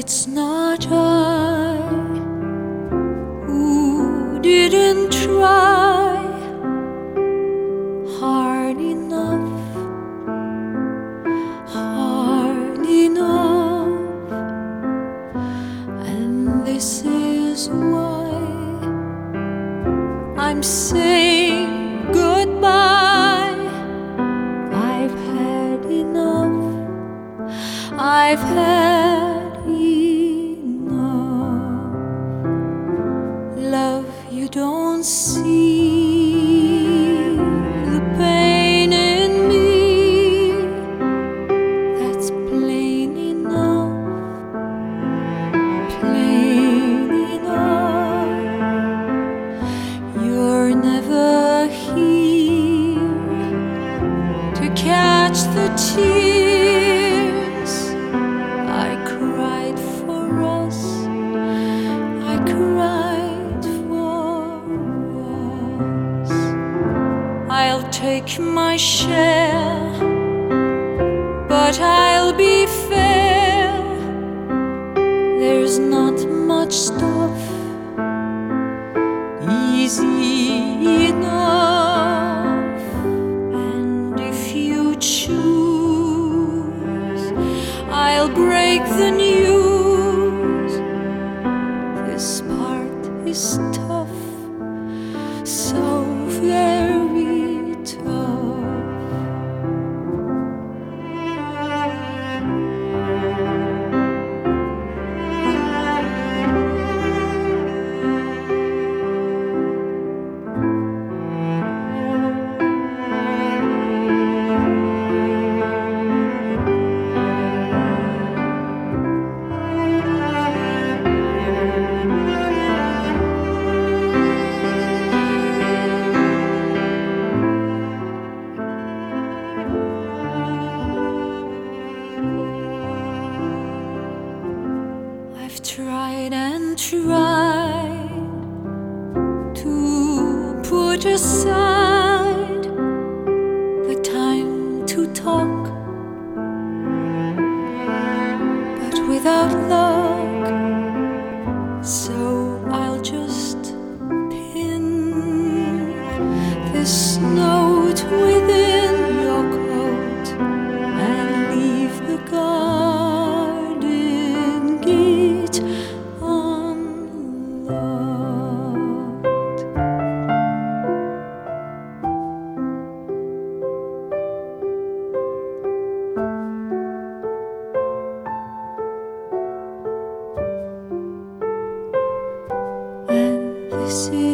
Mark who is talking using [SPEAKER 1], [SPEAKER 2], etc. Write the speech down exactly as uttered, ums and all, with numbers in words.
[SPEAKER 1] it's not I who didn't try hard enough, hard enough, and this is why I'm saying goodbye. I've had enough, I've had enough. Love, you don't see the pain in me. That's plain enough, plain enough. You're never here to catch the tears I cried for us, I cried for us. I'll take my share, but I'll be fair. There's not much stuff easy enough, and if you choose, I'll break the news. This part is tough, so very tough. I've tried and tried to put aside the time to talk, but without luck, so I'll just pin this note within your coat and leave the garden gate unlocked. And this is